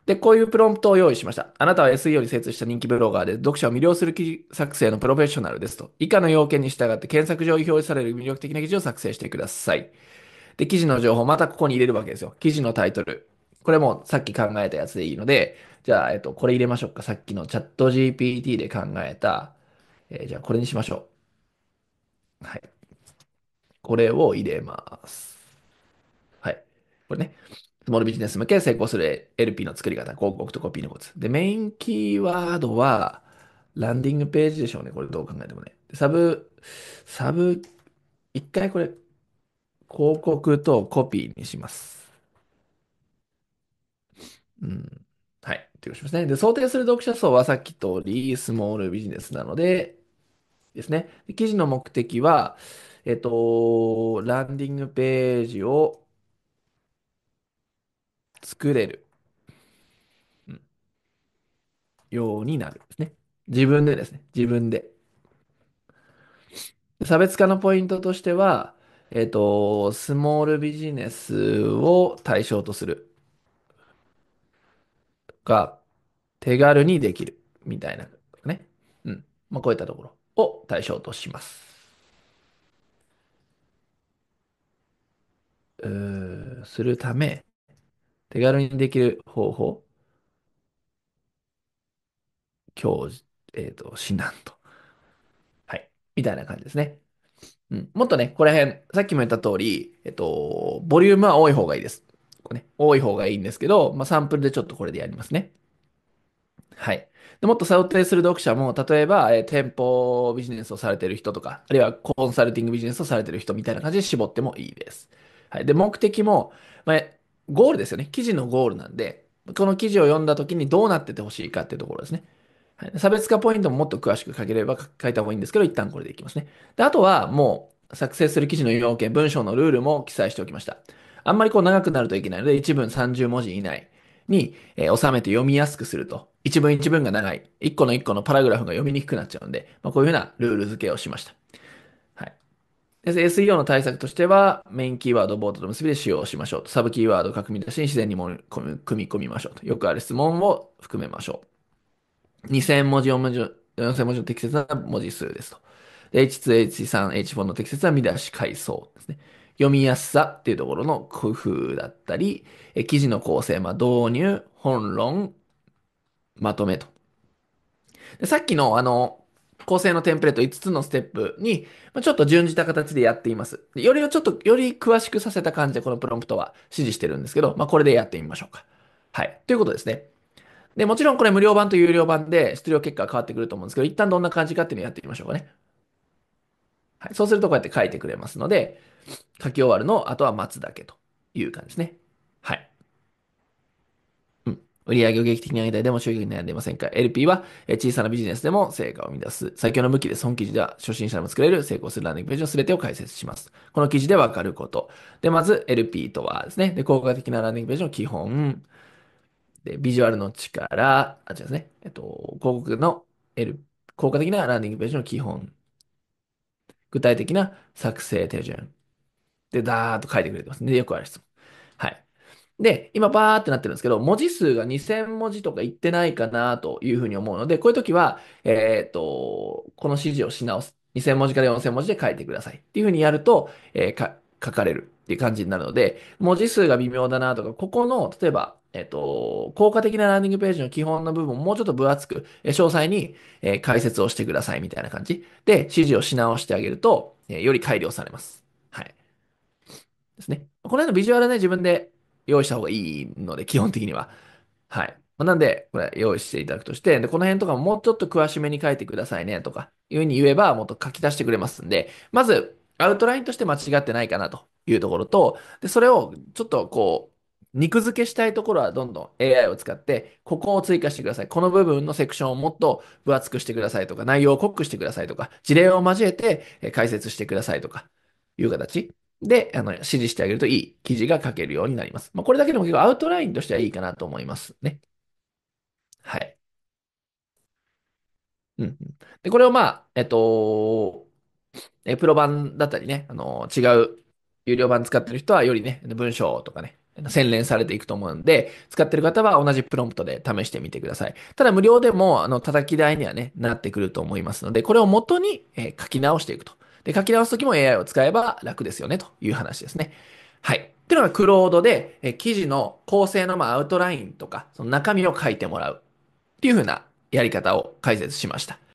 で、こういうプロンプトを用意しました。あなたは SE より精通した人気ブロガーで、読者を魅了する記事作成のプロフェッショナルですと。以下の要件に従って検索上に表示される魅力的な記事を作成してください。で、記事の情報、またここに入れるわけですよ。記事のタイトル。これもさっき考えたやつでいいので、じゃあ、これ入れましょうか。さっきのチャット GPT で考えた、じゃあこれにしましょう。はい。これを入れます。はい。これね。スモールビジネス向け成功する LP の作り方、広告とコピーのコツ。で、メインキーワードは、ランディングページでしょうね。これどう考えてもね。でサブ、一回これ、広告とコピーにします。うん。はい。ということしますね。で、想定する読者層はさっき通り、スモールビジネスなので、ですね。で記事の目的は、ランディングページを作れる、うん、ようになるですね。自分でですね。自分で。差別化のポイントとしては、スモールビジネスを対象とするとか、手軽にできるみたいなね。うん。まあ、こういったところを対象とします。するため、手軽にできる方法、教授、指南と。はい。みたいな感じですね。うん。もっとね、これ辺、さっきも言った通り、ボリュームは多い方がいいです。これね、多い方がいいんですけど、まあ、サンプルでちょっとこれでやりますね。はい。でもっと想定する読者も、例えば、店舗ビジネスをされている人とか、あるいはコンサルティングビジネスをされている人みたいな感じで絞ってもいいです。はい。で、目的も、まあ、ゴールですよね。記事のゴールなんで、この記事を読んだ時にどうなっててほしいかっていうところですね。はい。差別化ポイントももっと詳しく書ければ書いた方がいいんですけど、一旦これでいきますね。で、あとはもう、作成する記事の要件、文章のルールも記載しておきました。あんまりこう長くなるといけないので、一文30文字以内に、収めて読みやすくすると。一文一文が長い。一個の一個のパラグラフが読みにくくなっちゃうんで、まあ、こういうふうなルール付けをしました。はい。で SEO の対策としては、メインキーワードをボードと結びで使用しましょうと。サブキーワードを書み出しに自然に組み込みましょうと。よくある質問を含めましょう。2000文字、4文字、4000文字の適切な文字数ですと。で H2、H3、H4 の適切な見出し階層ですね。読みやすさっていうところの工夫だったり、記事の構成、まあ、導入、本論、まとめと。でさっきの構成のテンプレート5つのステップに、まあ、ちょっと準じた形でやっています。でよりをちょっと、より詳しくさせた感じでこのプロンプトは指示してるんですけど、まあ、これでやってみましょうか。はい。ということですね。で、もちろんこれ無料版と有料版で出力結果が変わってくると思うんですけど、一旦どんな感じかっていうのをやってみましょうかね。はい。そうするとこうやって書いてくれますので、書き終わるのをあとは待つだけという感じですね。はい。うん。売上を劇的に上げたいでも収益に悩んでいませんか？ LP は小さなビジネスでも成果を生み出す。最強の武器です。本記事では初心者でも作れる成功するランディングページの全てを解説します。この記事でわかること。で、まず LP とはですね。で、効果的なランディングページの基本。で、ビジュアルの力。違うですね。広告の L、効果的なランディングページの基本。具体的な作成手順。で、ダーッと書いてくれてますね。で、よくある質問。はい。で、今バーってなってるんですけど、文字数が2000文字とかいってないかなというふうに思うので、こういう時は、この指示をし直す。2000文字から4000文字で書いてください。っていうふうにやると、書かれるっていう感じになるので、文字数が微妙だなとか、ここの、例えば、効果的なランディングページの基本の部分をもうちょっと分厚く、詳細に、解説をしてくださいみたいな感じで、指示をし直してあげると、より改良されます。はい。ですね。この辺のビジュアルはね、自分で用意した方がいいので、基本的には。はい。なんで、これ用意していただくとして、で、この辺とかももうちょっと詳しめに書いてくださいねとか、いうふうに言えば、もっと書き出してくれますんで、まず、アウトラインとして間違ってないかなというところと、で、それをちょっとこう、肉付けしたいところはどんどん AI を使って、ここを追加してください。この部分のセクションをもっと分厚くしてくださいとか、内容を濃くしてくださいとか、事例を交えて解説してくださいとか、いう形。で、指示してあげるといい記事が書けるようになります。まあ、これだけでも結構アウトラインとしてはいいかなと思いますね。はい。うんうん。で、これをまあ、プロ版だったりね、違う有料版使ってる人はよりね、文章とかね、 洗練されていくと思うんで、使ってる方は同じプロンプトで試してみてください。ただ無料でも、叩き台にはね、なってくると思いますので、これを元に、書き直していくと。で、書き直すときも AI を使えば楽ですよね、という話ですね。はい。っていうのがクロードで、記事の構成のアウトラインとか、その中身を書いてもらうっていう風なやり方を解説しました。